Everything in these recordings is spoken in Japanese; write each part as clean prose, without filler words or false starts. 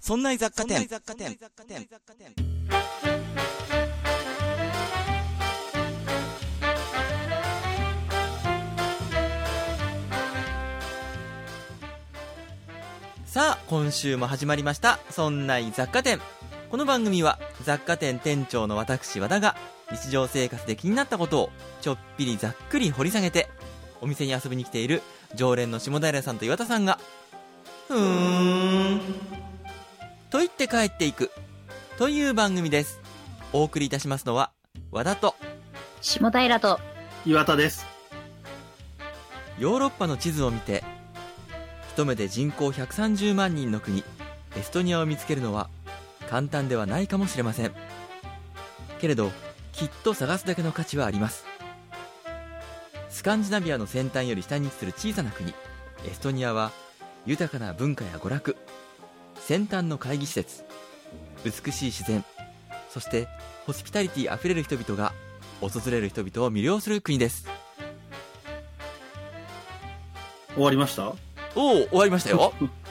そんな雑貨店。さあ、今週も始まりましたそんな雑貨店。この番組は雑貨店店長の私和田が日常生活で気になったことをちょっぴりざっくり掘り下げて、お店に遊びに来ている常連の下平さんと岩田さんがと言って帰っていくという番組です。お送りいたしますのは和田と下平と岩田です。 ヨーロッパの地図を見て一目で人口130万人の国エストニアを見つけるのは簡単ではないかもしれませんけれど、きっと探すだけの価値はあります。スカンジナビアの先端より下に位置する小さな国エストニアは、豊かな文化や娯楽、先端の会議施設、美しい自然、そしてホスピタリティあふれる人々が訪れる人々を魅了する国です。 終わりました？ 終わりましたよ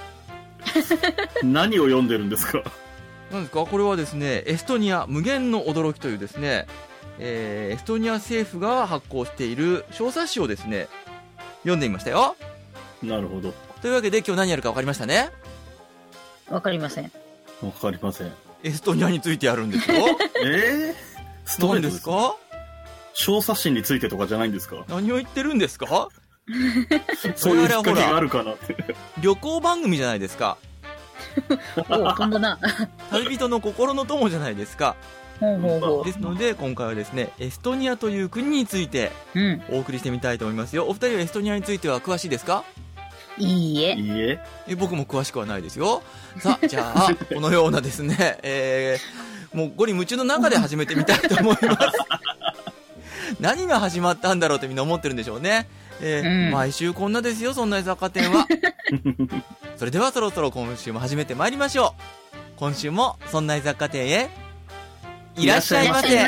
何を読んでるんですか？ 何ですか？これはですね、エストニア無限の驚きというですね、エストニア政府が発行している小冊子をですね、読んでみましたよ。 なるほど。 というわけで今日何やるか分かりましたね？ わかりません。 わかりません。 エストニアについてやるんですよストレート何ですか？ 小冊子についてとかじゃないんですか？ 何を言ってるんですかそういうきっかけがあるかなって旅行番組じゃないですかお飛んだな旅人の心の友じゃないですかほうほうほう。 ですので今回はですね、エストニアという国についてお送りしてみたいと思いますよ。お二人はエストニアについては詳しいですか？ いいえ。 いいえ。 僕も詳しくはないですよ。さあ、じゃあこのようなですね、もう五里夢中の中で始めてみたいと思います何が始まったんだろうってみんな思ってるんでしょうね。毎週こんなですよ、そんな雑貨店はそれではそろそろ今週も始めてまいりましょう。今週もそんな雑貨店へいらっしゃいませ。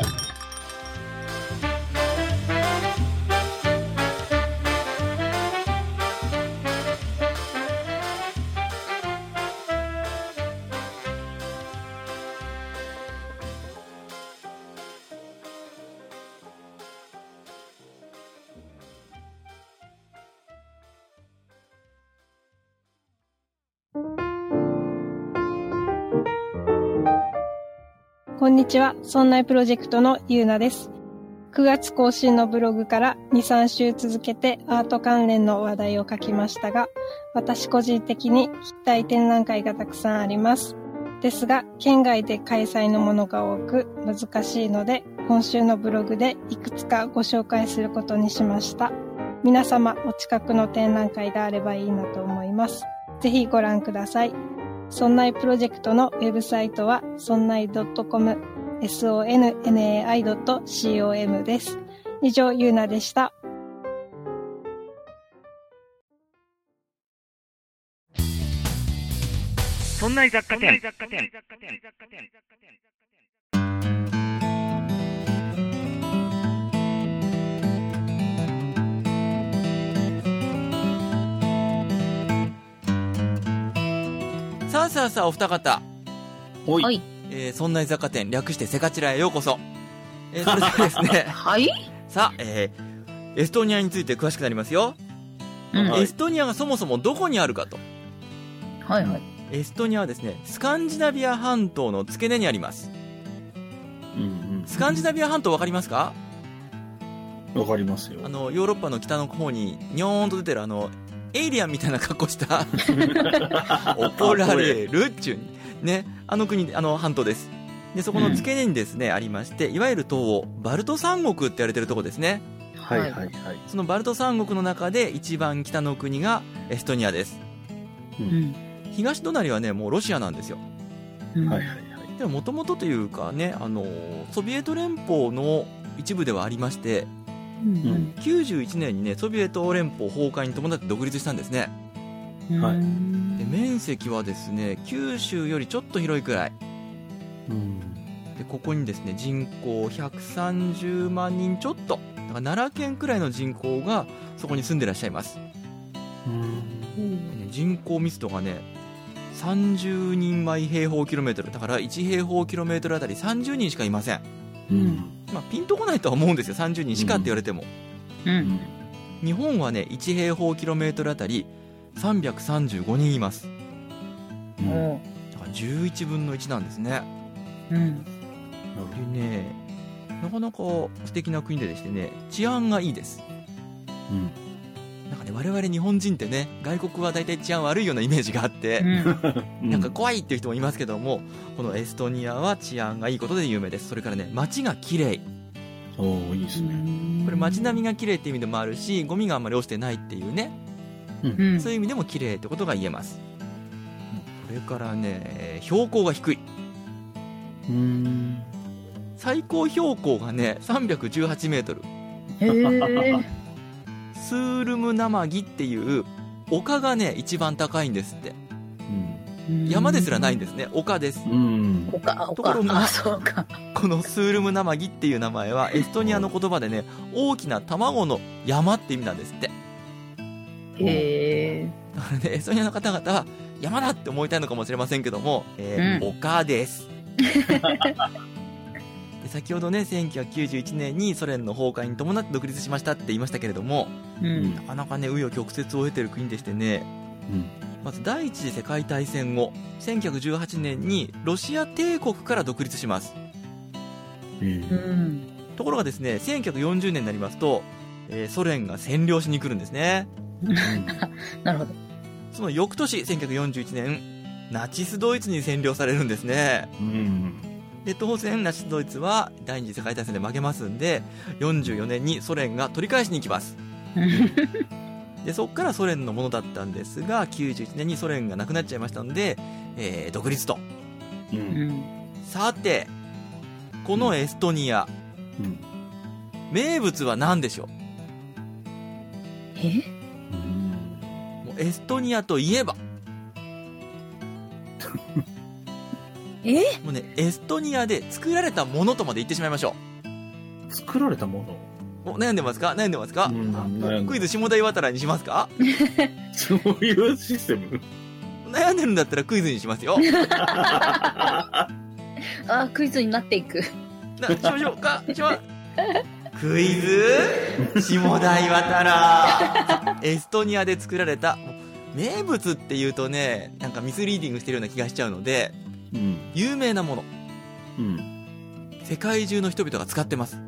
こんにちは。そんないプロジェクトのゆうなです。9月更新のブログから2、3週続けてアート関連の話題を書きましたが、私個人的に聞きたい展覧会がたくさんあります。ですが、県外で開催のものが多く難しいので、今週のブログでいくつかご紹介することにしました。皆様、お近くの展覧会があればいいなと思います。ぜひご覧ください。そんないプロジェクトのウェブサイトはそんない .com、sonnai.com です。以上、ゆうなでした。 そんな雑貨店。さあお二方、 はい、 そんな雑貨店略してセカチラへようこそ。それではですねはいさあ、エストニアについて詳しくなりますよ、エストニアがそもそもどこにあるかと。 はいはい。 エストニアはですね、スカンジナビア半島の付け根にあります。スカンジナビア半島わかりますか？ わかりますよ。 ヨーロッパの北の方にニョーンと出てるエイリアンみたいな格好した怒られるっちゅうね、国、半島です。でそこの付け根にですね、ありまして、いわゆる東欧バルト三国って言われてるとこですね。 はいはいはい。 そのバルト三国の中で一番北の国がエストニアです。東隣はね、もうロシアなんですよ。 はいはいはい。 でも元々というかね、ソビエト連邦の一部ではありまして、91年にね、ソビエト連邦崩壊に伴って独立したんですね。 はい。 で面積はですね、九州よりちょっと広いくらい。でここにですね、人口130万人ちょっと、だから奈良県くらいの人口がそこに住んでらっしゃいます。人口密度がね 30人毎平方キロメートルだから1平方キロメートルあたり30人しかいません。まあ、ピンとこないとは思うんですよ、30人しかって言われても。日本はね1平方キロメートルあたり335人います。だから11分の1なんですね。でね、なかなか素敵な国でしてね、治安がいいです。なんかね、我々日本人ってね、外国は大体治安悪いようなイメージがあって、なんか怖いっていう人もいますけども、このエストニアは治安がいいことで有名です。それからね、街が綺麗。 いいですね。 これ街並みが綺麗っていう意味でもあるし、ゴミがあんまり落ちてないっていうね、そういう意味でも綺麗ってことが言えます。それからね、標高が低い。最高標高がね318メートル。スールムナマギっていう丘がね一番高いんですって。山ですらないんですね、丘です。ところがこのスールムナマギっていう名前はエストニアの言葉でね、大きな卵の山って意味なんですって。だからね、エストニアの方々は山だって思いたいのかもしれませんけども、丘ですで先ほどね、1991年にソ連の崩壊に伴って独立しましたって言いましたけれども、なかなかね紆余曲折を経てる国でしてね、まず第一次世界大戦後1918年にロシア帝国から独立します。ところがですね、1940年になりますと、ソ連が占領しに来るんですね。 なるほど。 その翌年1941年ナチスドイツに占領されるんですね。で当然ナチスドイツは第二次世界大戦で負けますんで、44年にソ連が取り返しに行きます。でそこからソ連のものだったんですが、91年にソ連がなくなっちゃいましたので、独立と。さてこのエストニア、名物は何でしょう。もうエストニアといえばもうね、エストニアで作られたものとまで言ってしまいましょう。作られたもの。 悩んでますか？悩んでますか？クイズ下田岩太にしますか？ そういうシステム？ 悩んでるんだったらクイズにしますよ。 クイズになっていく。 しましょうか。クイズ下田岩太。エストニアで作られた名物っていうとね、なんかミスリーディングしてるような気がしちゃうので、有名なもの、世界中の人々が使ってます。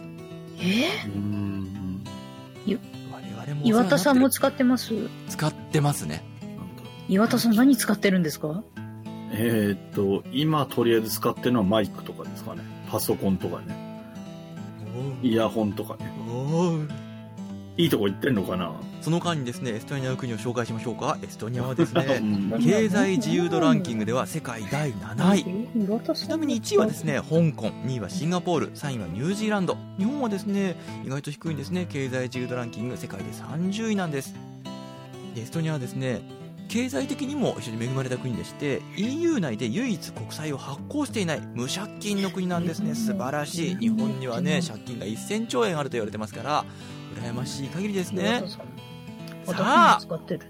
岩田さんも使ってます？ 使ってますね。 岩田さん何使ってるんですか？ 今とりあえず使ってるのはマイクとかですかね。パソコンとかね。イヤホンとかね。いいとこ行ってんのかな。 その間にですね、エストニアの国を紹介しましょうか。エストニアはですね、経済自由度ランキングでは世界第7位。ちなみに1位はですね、香港、2位はシンガポール、3位はニュージーランド。日本はですね、意外と低いんですね。経済自由度ランキング世界で30位なんです。エストニアはですね、経済的にも非常に恵まれた国でして、 EU 内で唯一国債を発行していない無借金の国なんですね。素晴らしい。日本にはね、借金が1000兆円あると言われてますから、羨ましい限りですね。さあ、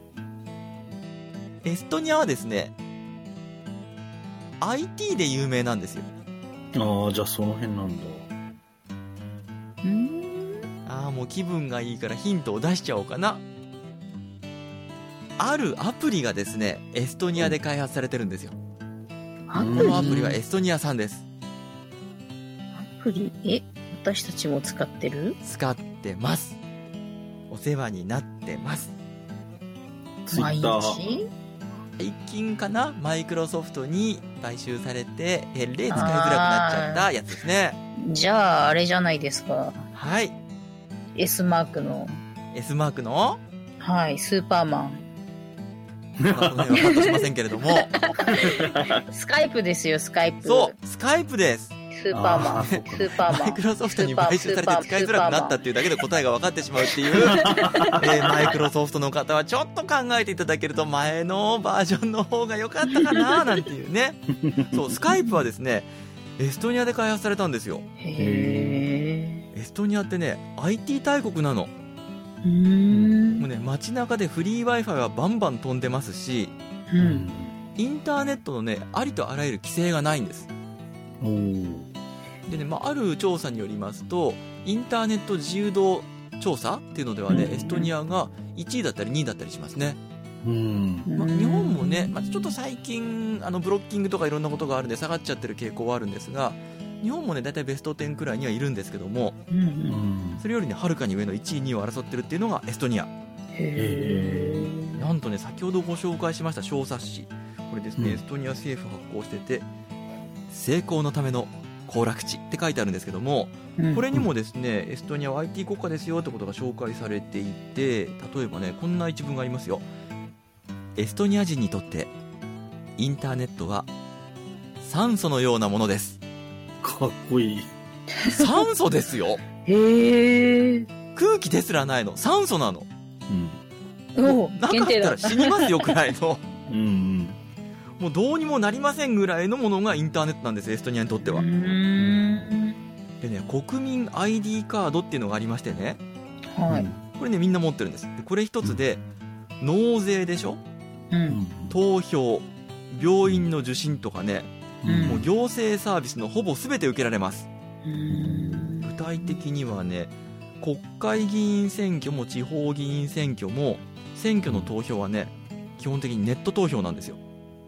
エストニアはですね IT で有名なんですよ。 じゃあその辺なんだ。 もう気分がいいからヒントを出しちゃおうかな。あるアプリがですねエストニアで開発されてるんですよ。このアプリはエストニア産です。 アプリ？私たちも使ってる？ 使ってます。お世話になってます。 ツイッター。 最近かな、マイクロソフトに買収されて使いづらくなっちゃったやつですね。 じゃああれじゃないですか。 はい。 S マークの。 S マークの？ はい、スーパーマン。 その辺はカットしませんけれども。 スカイプですよ、スカイプ。 そう、スカイプです。 スーパーマン、スーパーマン。 マイクロソフトに買収されて使いづらくなったっていうだけで答えが分かってしまうっていう、マイクロソフトの方はちょっと考えていただけると前のバージョンの方が良かったかななんていうね。そう、スカイプはですね、エストニアで開発されたんですよ。エストニアってね、IT 大国なの。もうね、街中でフリー Wi-Fi はバンバン飛んでますし、 インターネットのね、ありとあらゆる規制がないんです。 おー。 でね、ある調査によりますと、インターネット自由度調査っていうのではね、エストニアが1位だったり2位だったりしますね。 うん。 日本もね、ちょっと最近ブロッキングとかいろんなことがあるんで下がっちゃってる傾向はあるんですが、日本もねだいたいベスト10くらいにはいるんですけども、それよりねはるかに上の1位2位を争ってるっていうのがエストニア。 へなんとね、先ほどご紹介しました小冊子、これですね、エストニア政府発行してて、成功のための行楽地って書いてあるんですけども、これにもですね、エストニアは IT 国家ですよってことが紹介されていて、例えばねこんな一文がありますよ。エストニア人にとってインターネットは酸素のようなものです。 かっこいい。 酸素ですよ。 へえ。 空気ですらないの、酸素なの。 おなかったら死にますよくらいのうんもうどうにもなりませんぐらいのものがインターネットなんです、エストニアにとっては。でね、国民 ID カードっていうのがありましてね、 はい。 これねみんな持ってるんです。でこれ一つで納税でしょ、投票、病院の受診とかね、もう行政サービスのほぼ全て受けられます。具体的にはね、国会議員選挙も地方議員選挙も選挙の投票はね基本的にネット投票なんですよ。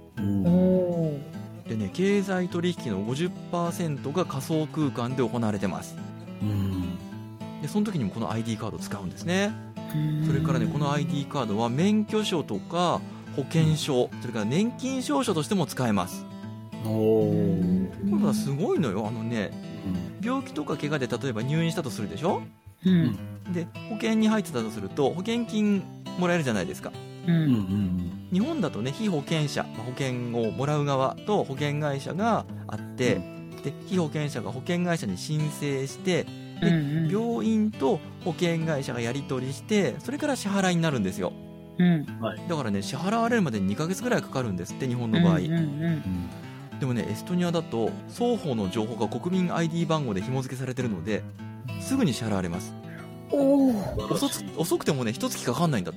でね、経済取引の 50% が仮想空間で行われてます。でその時にもこの ID カードを使うんですね。それからね、この ID カードは免許証とか保険証、それから年金証書としても使えます。これはすごいのよ。病気とか怪我で例えば入院したとするでしょ、で保険に入ってたとすると保険金もらえるじゃないですか。日本だとね、被保険者、保険をもらう側と保険会社があって、で被保険者が保険会社に申請して、で病院と保険会社がやり取りして、それから支払いになるんですよ。だからね、支払われるまでに2ヶ月ぐらいかかるんですって、日本の場合。でもね、エストニアだと双方の情報が国民 ID 番号で紐付けされてるので、すぐに支払われます。遅くてもね、1月かかんないんだって。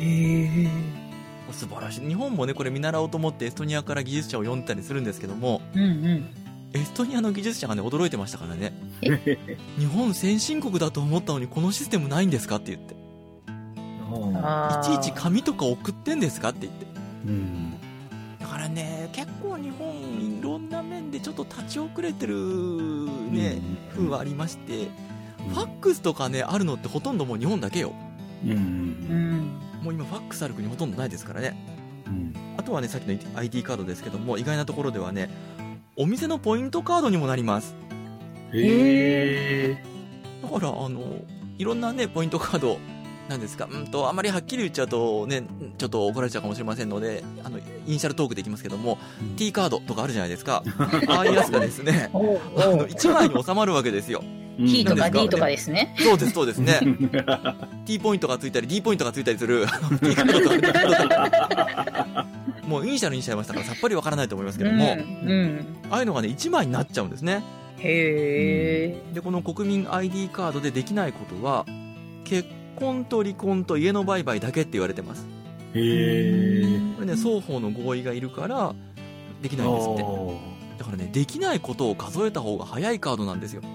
素晴らしい。日本もねこれ見習おうと思ってエストニアから技術者を呼んだりするんですけども、エストニアの技術者がね驚いてましたからね。日本先進国だと思ったのにこのシステムないんですかって言って、いちいち紙とか送ってんですかって言って、だからね、結構日本いろんな面でちょっと立ち遅れてるね、風はありまして、ファックスとかねあるのってほとんどもう日本だけよ。もう今ファックスある国ほとんどないですからね。あとはね、さっきの ID カードですけども、意外なところではね、お店のポイントカードにもなります。だからいろんなねポイントカードなんですか、あまりはっきり言っちゃうとねちょっと怒られちゃうかもしれませんので、イニシャルトークでいきますけども、T カードとかあるじゃないですか。ああいうやつがですね1枚に収まるわけですよ。 T とか D とかですね。 そうですそうですね。T ポイントがついたり D ポイントがついたりするT カードとか D カードとかもうイニシャルにしちゃいましたからさっぱりわからないと思いますけども、ああいうのがね1枚になっちゃうんですね。でこの国民 ID カードでできないことは、結婚と離婚と家の売買だけって言われてます。これね、双方の合意がいるからできないんですって。だからね、できないことを数えた方が早いカードなんですよ。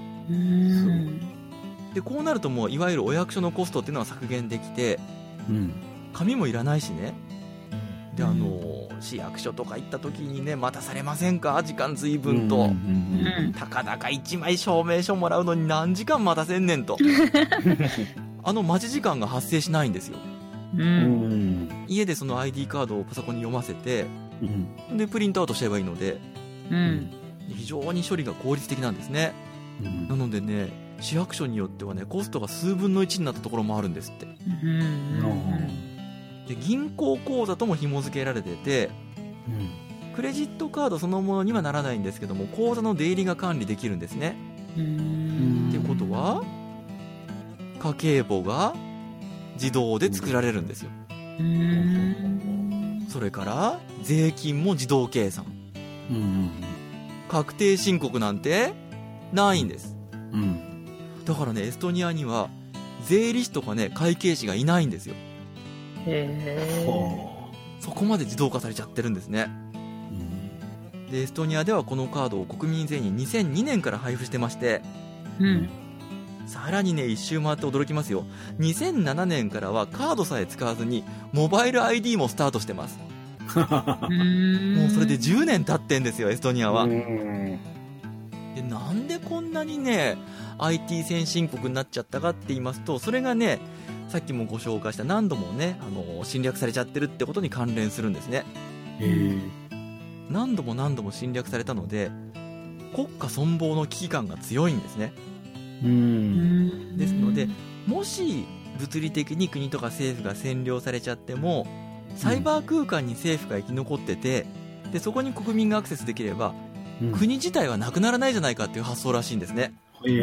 でこうなるともういわゆるお役所のコストっていうのは削減できて、紙もいらないしね。で市役所とか行った時にね、待たされませんか、時間随分と、たかだか1枚証明書もらうのに何時間待たせんねんと待ち時間が発生しないんですよ。家でその ID カードをパソコンに読ませて、でプリントアウトしちゃえばいいので、非常に処理が効率的なんですね。なのでね、市役所によってはねコストが数分の1になったところもあるんですって。で銀行口座とも紐付けられてて、クレジットカードそのものにはならないんですけども、口座の出入りが管理できるんですね。っていうことは家計簿が自動で作られるんですよ。それから税金も自動計算、確定申告なんてないんです。だからね、エストニアには税理士とかね会計士がいないんですよ。そこまで自動化されちゃってるんですね。 でエストニアではこのカードを国民全員に2002年から配布してまして、 うん。 さらにね一周回って驚きますよ。2007年からはカードさえ使わずにモバイル ID もスタートしてます。もうそれで10年経ってんですよエストニアは。でなんでこんなにね IT 先進国になっちゃったかって言いますと、それがねさっきもご紹介した何度もね侵略されちゃってるってことに関連するんですね。何度も侵略されたので国家存亡の危機感が強いんですね。ですのでもし物理的に国とか政府が占領されちゃってもサイバー空間に政府が生き残ってて、でそこに国民がアクセスできれば、国自体はなくならないじゃないかっていう発想らしいんですね。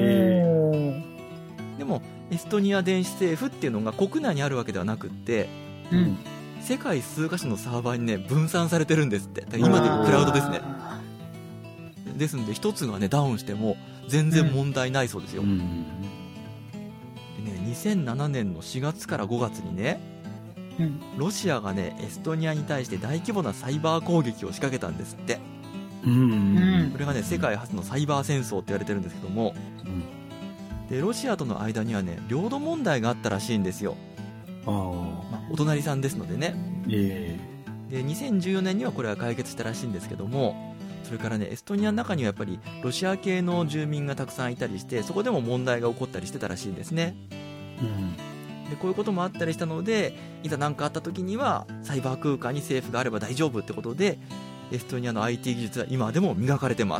でもエストニア電子政府っていうのが国内にあるわけではなくって、世界数カ所のサーバーにね分散されてるんですって。だから今でいうクラウドですね。ですので一つがねダウンしても全然問題ないそうですよ。でね、2007年の4月から5月にね、ロシアがねエストニアに対して大規模なサイバー攻撃を仕掛けたんですって。これがね世界初のサイバー戦争って言われてるんですけども、でロシアとの間にはね領土問題があったらしいんですよ。お隣さんですのでね。で2014年にはこれは解決したらしいんですけども、それからねエストニアの中にはやっぱりロシア系の住民がたくさんいたりして、そこでも問題が起こったりしてたらしいんですね。でこういうこともあったりしたので、いざ何かあった時にはサイバー空間に政府があれば大丈夫ってことでエストニアの IT 技術は今でも磨かれてます。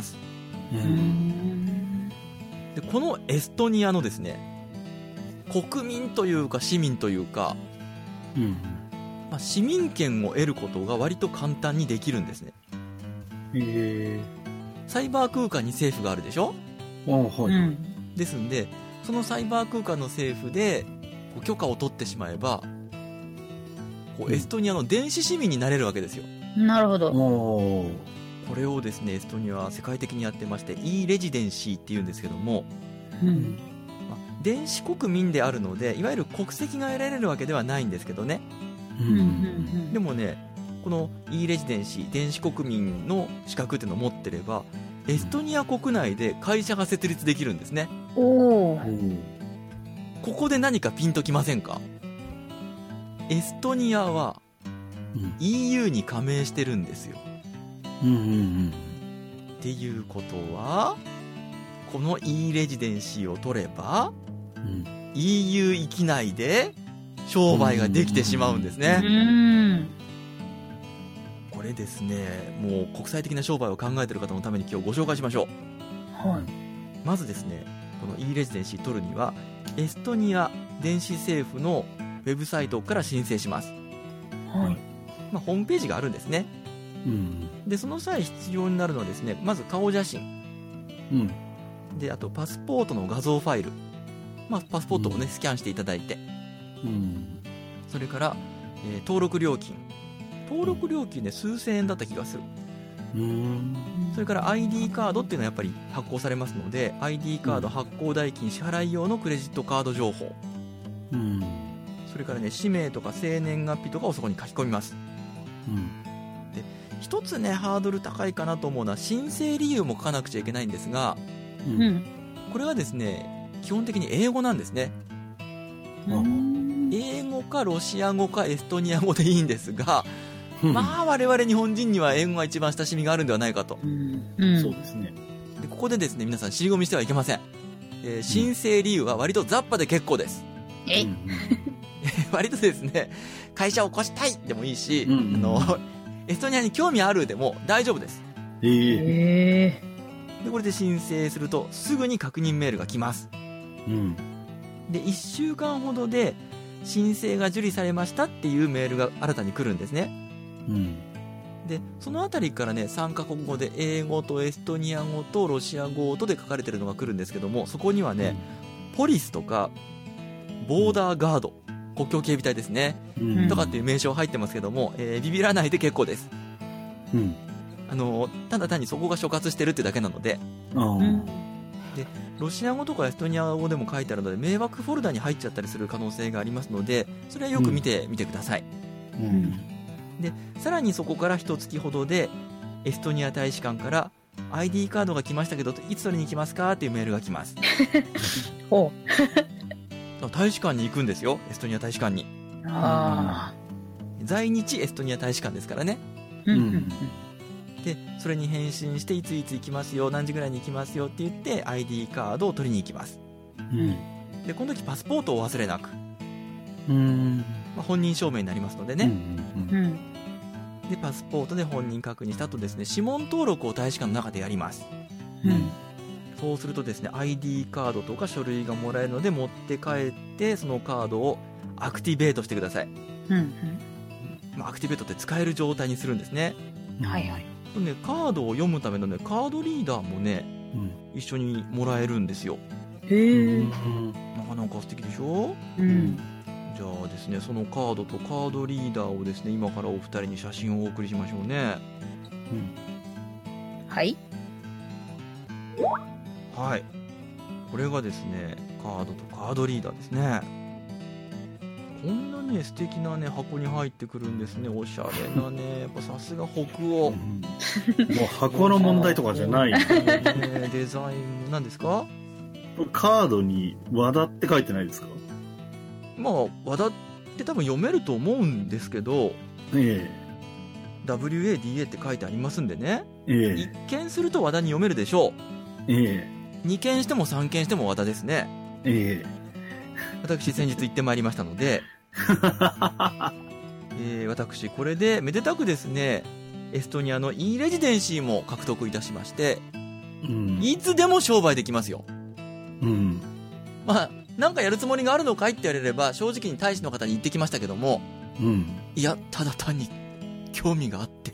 でこのエストニアのですね国民というか市民というか、市民権を得ることが割と簡単にできるんですね。サイバー空間に政府があるでしょ。ですんでそのサイバー空間の政府で許可を取ってしまえばエストニアの電子市民になれるわけですよ。 なるほど。 これをですねエストニアは世界的にやってまして e レジデンシーっていうんですけども、電子国民であるのでいわゆる国籍が得られるわけではないんですけどね、でもねこの e レジデンシー電子国民の資格っていうのを持ってればエストニア国内で会社が設立できるんですね。ここで何かピンときませんか？エストニアは EU に加盟してるんですよ。っていうことはこの e レジデンシーを取れば、EU 域内で商売ができてしまうんですね。これですねもう国際的な商売を考えている方のために今日ご紹介しましょう。まずですねこの e レジデンシー取るにはエストニア電子政府のウェブサイトから申請します。ホームページがあるんですね。でその際必要になるのはですねまず顔写真、であとパスポートの画像ファイル、パスポートをねスキャンしていただいて、それから、登録料金ね数千円だった気がする。それから ID カードっていうのはやっぱり発行されますので ID カード発行代金支払い用のクレジットカード情報、それからね氏名とか生年月日とかをそこに書き込みます。で一つねハードル高いかなと思うのは申請理由も書かなくちゃいけないんですが、これはですね基本的に英語なんですね。英語かロシア語かエストニア語でいいんですが、我々日本人には英語が一番親しみがあるんではないかと。 そうですね。 でここでですね皆さん尻込みしてはいけません。申請理由は割と雑把で結構です。割とですね会社を起こしたいでもいいし、エストニアに興味あるでも大丈夫です。でこれで申請するとすぐに確認メールが来ます。で1週間ほどで申請が受理されましたっていうメールが新たに来るんですね。でそのあたりからね3カ国語で英語とエストニア語とロシア語とで書かれてるのが来るんですけども、そこにはね、ポリスとかボーダーガード、国境警備隊ですね、とかっていう名称入ってますけども、ビビらないで結構です。ただ単にそこが所轄してるってだけなので、でロシア語とかエストニア語でも書いてあるので迷惑フォルダに入っちゃったりする可能性がありますので、それはよく見てみてください。でさらにそこから1月ほどでエストニア大使館から ID カードが来ましたけどいつ取りに行きますかっていうメールが来ます。 ほ大使館に行くんですよ、エストニア大使館に。 う。ああ。 在日エストニア大使館ですからね。でそれに返信していついつ行きますよ、何時ぐらいに行きますよって言って ID カードを取りに行きます。でこの時パスポートを忘れなく、本人証明になりますのでね、でパスポートで本人確認した後ですね、指紋登録を大使館の中でやります。そうするとですね ID カードとか書類がもらえるので持って帰ってそのカードをアクティベートしてください。アクティベートって使える状態にするんですね。 はいはい。 ね、カードを読むためのねカードリーダーもね、一緒にもらえるんですよ。 へえ。 なかなか素敵でしょ。じゃあですね、そのカードとカードリーダーをですね今からお二人に写真をお送りしましょうね。 はい。 はい、これがですねカードとカードリーダーですね。こんなね素敵なね箱に入ってくるんですね。おしゃれなね、やっぱさすが北欧。もう箱の問題とかじゃない、 ね、デザインなんですか。 カードに和田って書いてないですか。 まあ和田って多分読めると思うんですけど、WADA って書いてありますんでね、一見すると和田に読めるでしょう。二見しても三見しても和田ですね。私先日行ってまいりましたので、私これでめでたくですねエストニアの E レジデンシーも獲得いたしまして、いつでも商売できますよ。まあなんかやるつもりがあるのかいって言われれば正直に大使の方に言ってきましたけども、いやただ単に興味があって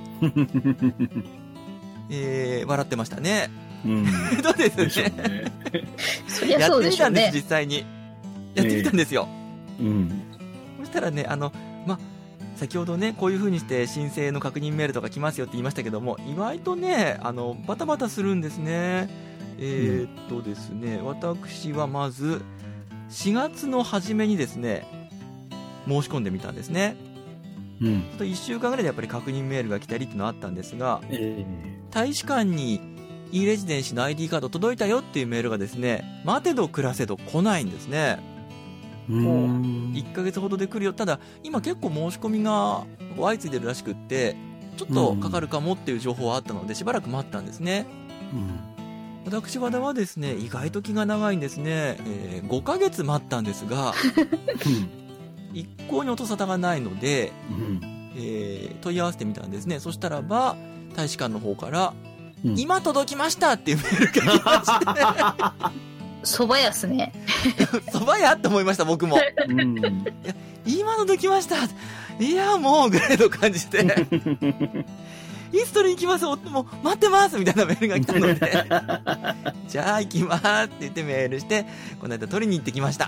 って笑ってましたね。どうですね。 そりゃそうでしょうね。 やってみたんです、実際にやってみたんですよ。そしたらね先ほどねこういう風にして申請の確認メールとか来ますよって言いましたけども、意外とねバタバタするんですね。ですね、私はまず4月の初めにですね申し込んでみたんですね。1週間ぐらいでやっぱり確認メールが来たりっていうのはあったんですが、大使館に E レジデンシーの ID カード届いたよっていうメールがですね待てど暮らせど来ないんですね。1ヶ月ほどで来るよ。ただ今結構申し込みが相次いでるらしくって、ちょっとかかるかもっていう情報はあったのでしばらく待ったんですね。私和田はですね意外と気が長いんですね。5ヶ月待ったんですが一向に音沙汰がないので、問い合わせてみたんですね。そしたらば大使館の方から、今届きましたっていうメールが来まして蕎麦屋っすね。 蕎麦屋って思いました僕も。いや今届きました、いやもうぐらいの感じでいつ取りに行きます、もう待ってますみたいなメールが来たのでじゃあ行きますって言ってメールしてこの間取りに行ってきました。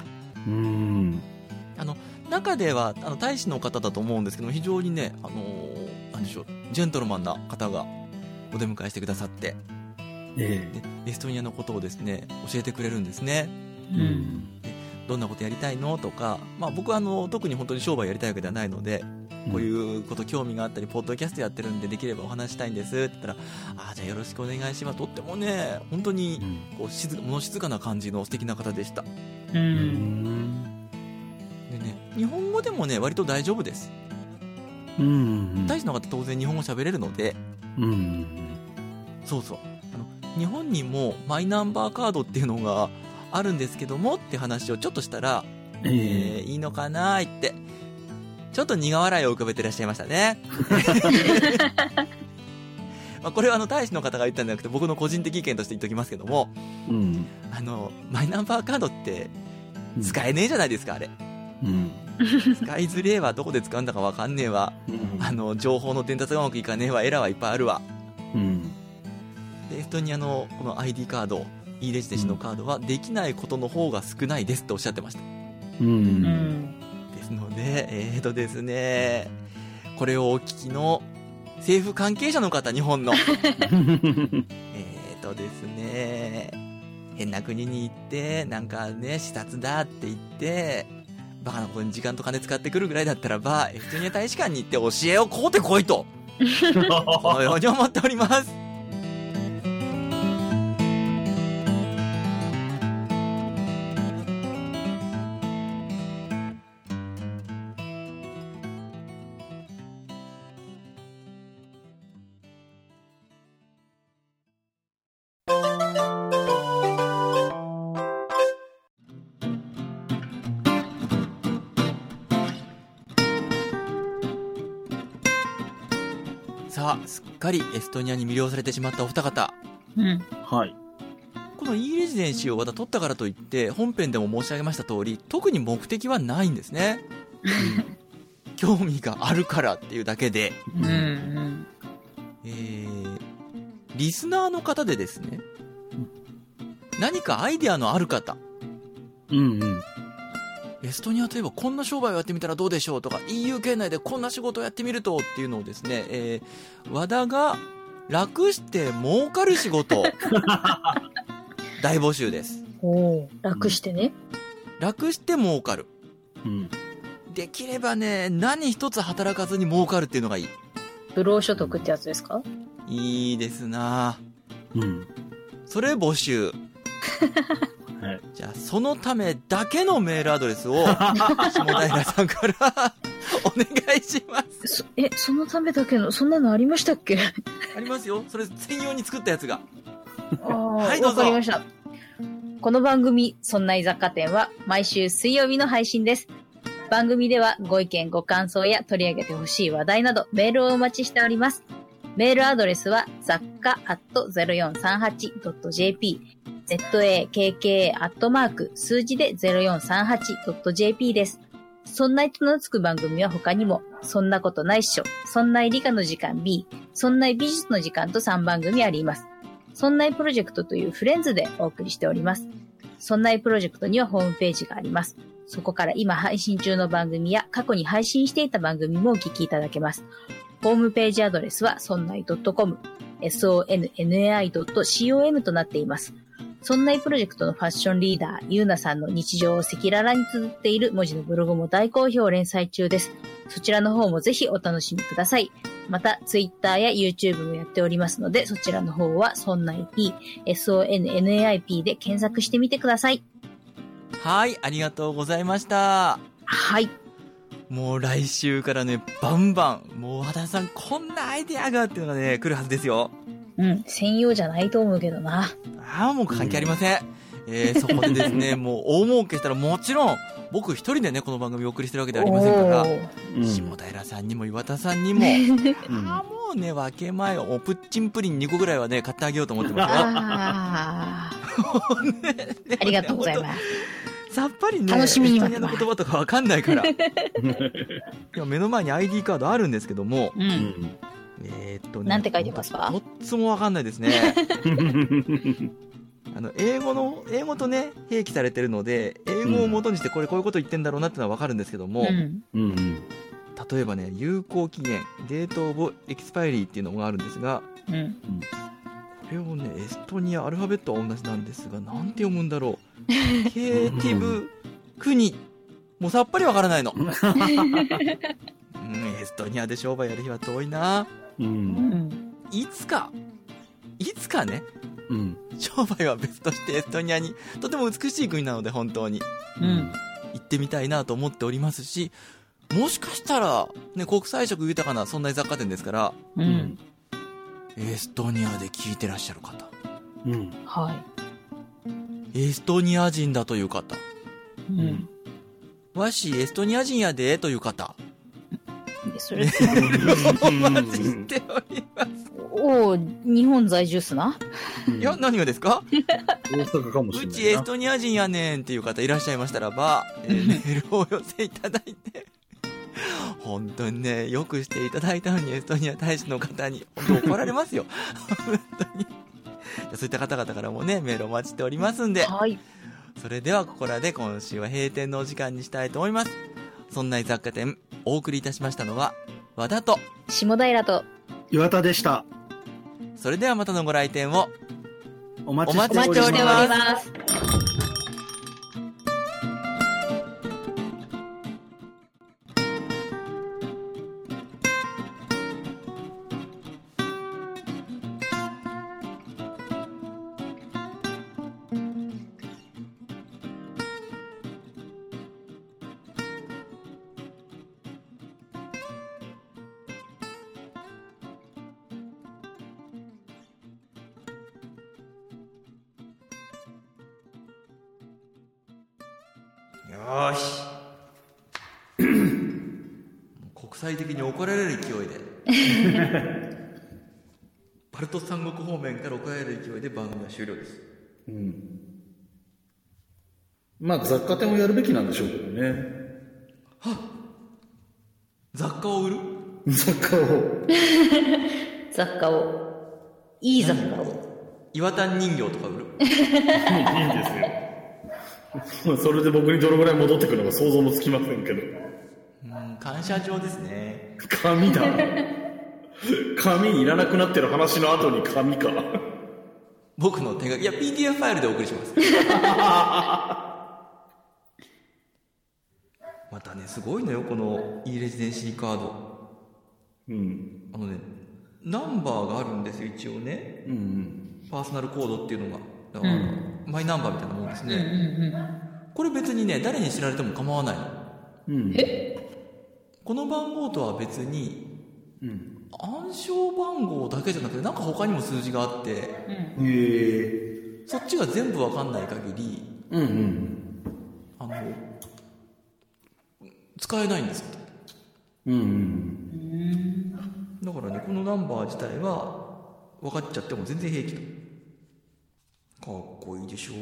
中では大使の方だと思うんですけども、非常にねなんでしょう、ジェントルマンな方がお出迎えしてくださって、エストニアのことをですね教えてくれるんですね。どんなことやりたいのとか、僕は特に本当に商売やりたいわけではないので、こういうこと興味があったりポッドキャストやってるんでできればお話したいんですって言ったら、じゃあよろしくお願いします。とってもね本当にこう物静かな感じの素敵な方でした。でね、日本語でもね割と大丈夫です。大使の方当然日本語喋れるので、そうそう、日本にもマイナンバーカードっていうのがあるんですけどもって話をちょっとしたら、いいのかなーってちょっと苦笑いを浮かべてらっしゃいましたね。これは大使の方が言ったんじゃなくて僕の個人的意見として言っておきますけども、マイナンバーカードって使えねえじゃないですかあれ。使いづれえわ、どこで使うんだか分かんねえわ、情報の伝達がうまくいかねえわ、エラーはいっぱいあるわ。でエストニアのこの ID カード E レジデンシーのカードはできないことの方が少ないですっておっしゃってました。ですのでですね、これをお聞きの政府関係者の方、日本のですね、変な国に行ってなんかね視察だって言ってバカなことに時間と金使ってくるぐらいだったらばエストニア大使館に行って教えを買うてこいとこのように思っております。さあ、すっかりエストニアに魅了されてしまったお二方。 うん。 はい。 この E レジデンシーをまた取ったからといって、本編でも申し上げました通り、特に目的はないんですね。興味があるからっていうだけで。 うんうん。 リスナーの方でですね、何かアイデアのある方。 うんうん。 エストニアといえばこんな商売をやってみたらどうでしょうとか、 EU 圏内でこんな仕事をやってみるとっていうのをですね、和田が楽して儲かる仕事大募集です。 おー、楽してね。 楽して儲かる。 うん。 できればね、何一つ働かずに儲かるっていうのがいい。 不労所得ってやつですか？ いいですな。 うん。 それ募集。 はい、 じゃあそのためだけのメールアドレスを下平さんからお願いします。 そのためだけのそんなのありましたっけ？ ありますよ。それ専用に作ったやつが。 はい、 どうぞ。 わかりました。この番組そんない雑貨店は毎週水曜日の配信です。番組ではご意見ご感想や取り上げてほしい話題などメールをお待ちしております。メールアドレスは雑貨@0438.jp zakka@ 数字で 0438.jp です。そんないとのつく番組は他にも、そんなことないっしょ、そんない理科の時間 B、そんない美術の時間と3番組あります。そんないプロジェクトというフレンズでお送りしております。そんないプロジェクトにはホームページがあります。そこから今配信中の番組や過去に配信していた番組もお聞きいただけます。ホームページアドレスはそんない .com、sonnai.com となっています。そんないプロジェクトのファッションリーダー、ゆうなさんの日常を赤裸々に綴っている文字のブログも大好評連載中です。そちらの方もぜひお楽しみください。また、ツイッターや YouTube もやっておりますので、そちらの方はそんない P、SONNAIP で検索してみてください。 はい、ありがとうございました。 はい。 もう来週からね、バンバン、もう和田さんこんなアイデアがっていうのがね、来るはずですよ。 うん、専用じゃないと思うけどな。 ああ、もう関係ありません。そこでですね、もう大儲けしたらもちろん、僕一人でね、この番組をお送りしてるわけではありませんから、下平さんにも岩田さんにも、もうね、分け前を、プッチンプリン2個ぐらいはね、買ってあげようと思ってますよ。 ありがとうございます。 さっぱりね、 楽しみに待エストニアの言葉とかわかんないから。今目の前に ID カードあるんですけども、 うん、なんて書いてますか？ とっつもわかんないですね。英語とね、併記されてるので、英語を元にしてこういうこと言ってんだろうなってのはわかるんですけども、例えばね、有効期限、デートオブエキスパイリーっていうのがあるんですが、これをね、エストニア、アルファベットは同じなんですが、なんて読むんだろう。ケーティブ国。もうさっぱりわからないの。エストニアで商売やる日は遠いな。いつかね、商売は別としてエストニアにとても美しい国なので本当に、行ってみたいなと思っておりますし、もしかしたら、ね、国際色豊かなそんな雑貨店ですから、エストニアで聞いてらっしゃる方、 はい、 エストニア人だという方、わしエストニア人やでという方、 それお待ちしております。 お日本在住っすな。 いや、何がですか？ 大阪かもしれないな。 うちエストニア人やねんっていう方いらっしゃいましたらば、メールをお寄せいただいて、本当にね、よくしていただいたのにエストニア大使の方に本当怒られますよ。本当に。そういった方々からもね、メールをお待ちしておりますんで、 はい、 それではここらで今週は閉店のお時間にしたいと思います。そんな雑貨店、お送りいたしましたのは和田と下平と岩田でした。 それではまたのご来店をお待ちしております。 よし国際的に怒られる勢いでバルト三国方面から怒られる勢いで番組は終了です。 まあ雑貨店をやるべきなんでしょうけどね。 雑貨を売る雑貨を雑貨を。いい雑貨を。 岩谷人形とか売るいいんですよ。それで僕にどのぐらい戻ってくるのか想像もつきませんけど。 感謝状ですね。 紙だ。紙いらなくなってる話の後に紙か。 僕の手書き、いや PDF ファイルでお送りしますまたね、すごいのよこの E レジデンシーカード。ナンバーがあるんですよ一応ね。パーソナルコードっていうのがだから、マイナンバーみたいなもんですね。これ別にね誰に知られても構わないの。この番号とは別に、暗証番号だけじゃなくてなんか他にも数字があって、そっちが全部わかんない限り、使えないんですよ。だからねこのナンバー自体は分かっちゃっても全然平気と。かっこいいでしょう。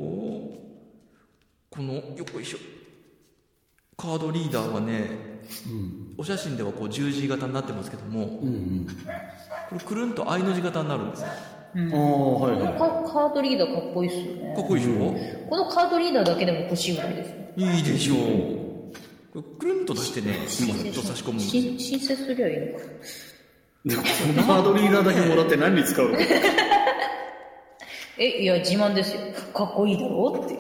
このよっこいしょカードリーダーはね、お写真ではこう十字型になってますけども、これくるんと I の字型になるんですよ。 カードリーダーかっこいいっすよね。 かっこいいでしょ。 このカードリーダーだけでも欲しいぐらいですね。 いいでしょう。これくるんと出してねスッと差し込む。 申請すりゃいいのか。 カードリーダーだけもらって何に使うの？ いや自慢ですよ。かっこいいだろうって。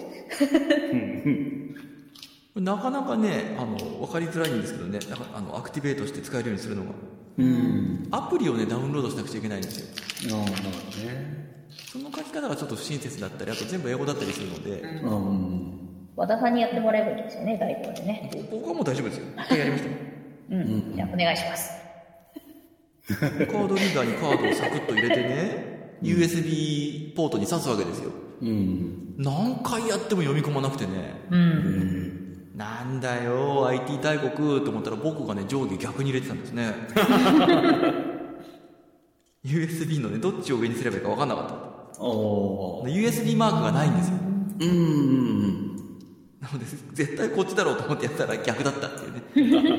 なかなかね分かりづらいんですけどね、アクティベートして使えるようにするのが、アプリをねダウンロードしなくちゃいけないんですよ。その書き方がちょっと不親切だったり、あと全部英語だったりするので、 和田さんにやってもらえばいいんですよね、代行でね。 僕はもう大丈夫ですよ。一回やりました。 じゃあお願いします。 カードリーダーにカードをサクッと入れてね、USB ポートに挿すわけですよ。何回やっても読み込まなくてね、なんだよ IT 大国と思ったら僕がね上下逆に入れてたんですねUSB のねどっちを上にすればいいか分かんなかった。USB マークがないんですよ。なので絶対こっちだろうと思ってやったら逆だったっていうね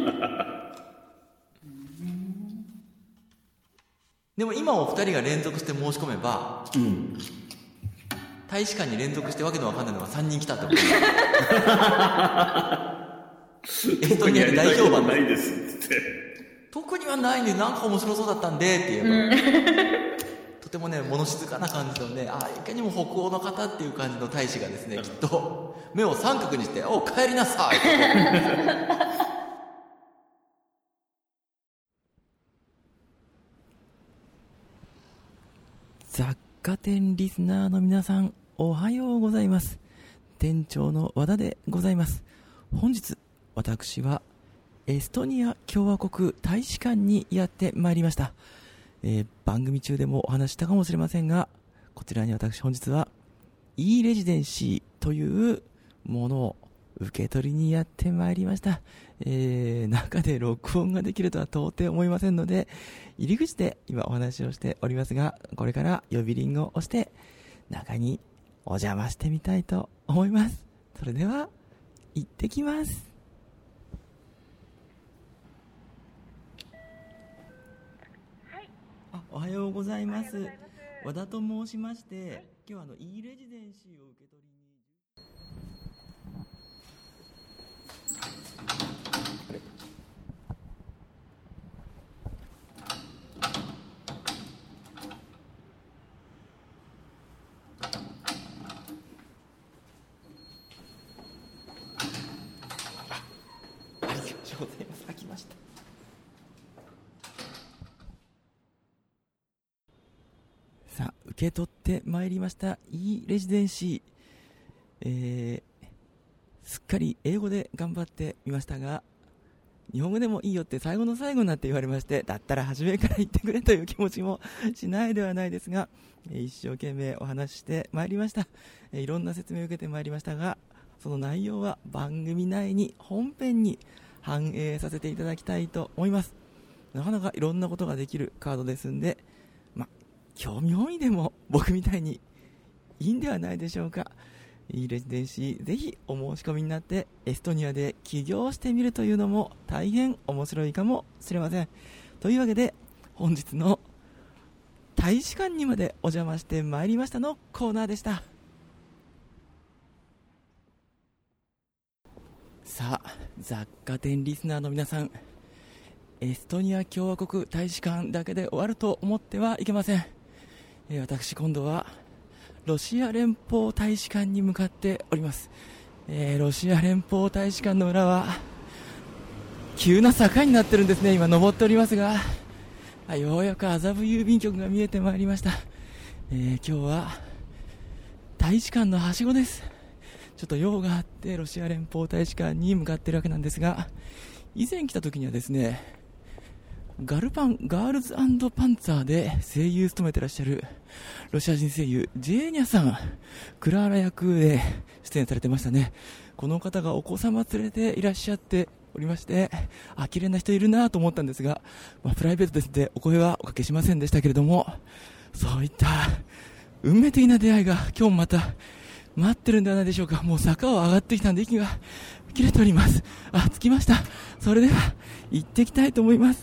でも今お二人が連続して申し込めば、大使館に連続してわけのわかんないのが3人来たってことエストニアで大評判ないですって。 特にはないんで、なんか面白そうだったんでって言えば、とてもね物静かな感じのね、いかにも北欧の方っていう感じの大使がですね、きっと目を三角にして「お帰りなさい」雑貨店リスナーの皆さん、おはようございます。店長の和田でございます。本日私はエストニア共和国大使館にやってまいりました。番組中でもお話したかもしれませんが、こちらに私本日は E レジデンシーというものを受け取りにやってまいりました。中で録音ができるとは到底思いませんので、入り口で今お話をしておりますが、これから呼び鈴を押して中にお邪魔してみたいと思います。それでは行ってきます。おはようございます。和田と申しまして、今日はE レジデンシーを受け取りに。さあ、受け取ってまいりました E レジデンシー、すっかり英語で頑張ってみましたが、日本語でもいいよって最後の最後になって言われまして、だったら初めから言ってくれという気持ちもしないではないですが、一生懸命お話ししてまいりました。いろんな説明を受けてまいりましたが、 その内容は番組内に本編に反映させていただきたいと思います。なかなかいろんなことができるカードですんで、興味本位でも僕みたいにいいんではないでしょうか。いいレジデンシー、ぜひお申し込みになってエストニアで起業してみるというのも大変面白いかもしれません。というわけで本日の大使館にまでお邪魔してまいりましたのコーナーでした。さあ、雑貨店リスナーの皆さん、エストニア共和国大使館だけで終わると思ってはいけません。私今度はロシア連邦大使館に向かっております。ロシア連邦大使館の裏は急な坂になってるんですね。今登っておりますが、ようやく麻布郵便局が見えてまいりました。今日は大使館のはしごです。ちょっと用があってロシア連邦大使館に向かっているわけなんですが、以前来た時にはですね、ガルールズ&パンツァーで声優務めてらっしゃるロシア人声優ジェーニャさん、クラーラ役で出演されてましたね。この方がお子様連れていらっしゃっておりまして、綺麗な人いるなと思ったんですが、プライベートですのでお声はおかけしませんでしたけれども、そういった運命的な出会いが今日また待ってるんではないでしょうか。もう坂を上がってきたんで息が切れております。着きました。それでは行ってきたいと思います。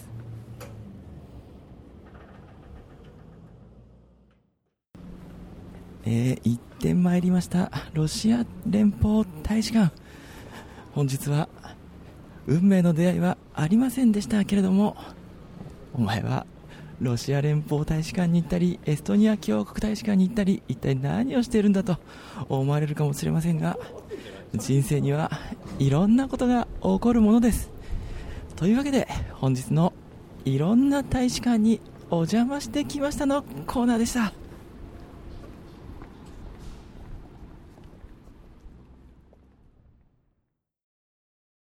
行ってまいりましたロシア連邦大使館。本日は運命の出会いはありませんでしたけれども、お前はロシア連邦大使館に行ったりエストニア共和国大使館に行ったり一体何をしているんだと思われるかもしれませんが、人生にはいろんなことが起こるものです。というわけで本日のいろんな大使館にお邪魔してきましたのコーナーでした。